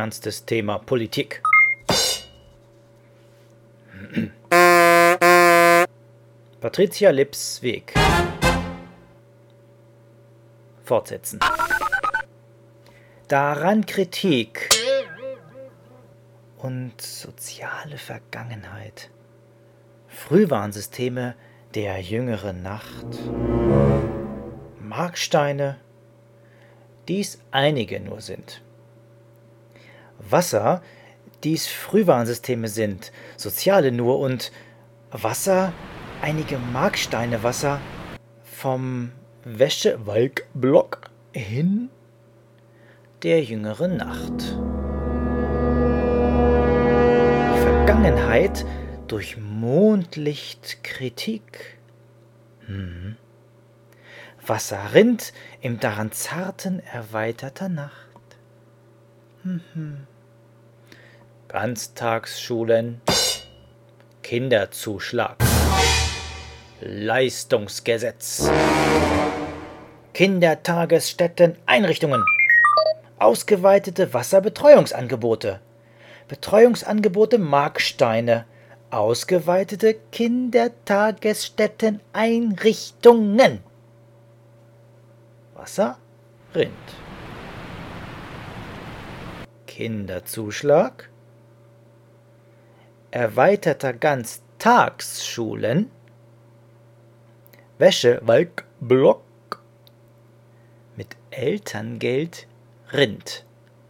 ernstes Thema Politik. Patricia Lips Weg. Fortsetzen. Daran Kritik und soziale Vergangenheit. Frühwarnsysteme der jüngeren Nacht. Marksteine, dies einige nur sind. Wasser, dies Frühwarnsysteme sind, soziale nur, und Wasser, einige Marksteine Wasser, vom Wäschewalkblock hin der jüngeren Nacht. Die Vergangenheit durch Mondlicht Kritik. Wasser rinnt im daran zarten erweiterter Nacht. Ganztagsschulen, Kinderzuschlag, Leistungsgesetz, Kindertagesstätten, Einrichtungen, ausgeweitete Wasserbetreuungsangebote, Betreuungsangebote Marksteine, ausgeweitete Kindertagesstätten, Einrichtungen. Wasser rinnt. Kinderzuschlag, erweiterter Ganztagsschulen, Wäschewalkblock mit Elterngeld rinnt.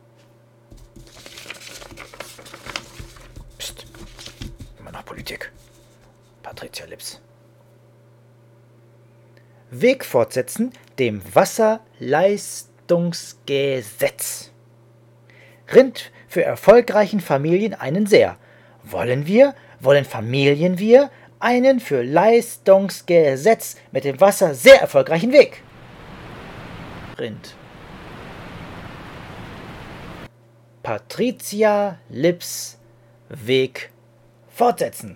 Psst, immer noch Politik. Patricia Lips. Weg fortsetzen dem Wasserleistungsgesetz. Rinnt für erfolgreichen Familien einen sehr. Wollen Familien einen für Leistungsgesetz mit dem Wasser sehr erfolgreichen Weg. Rinnt. Patricia Lips Weg fortsetzen.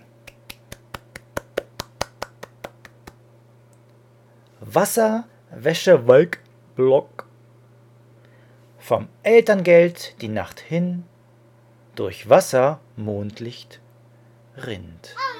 Wasserwäschewalkblock. Vom Elterngeld die Nacht hin, durch Wasser Mondlicht rinnt.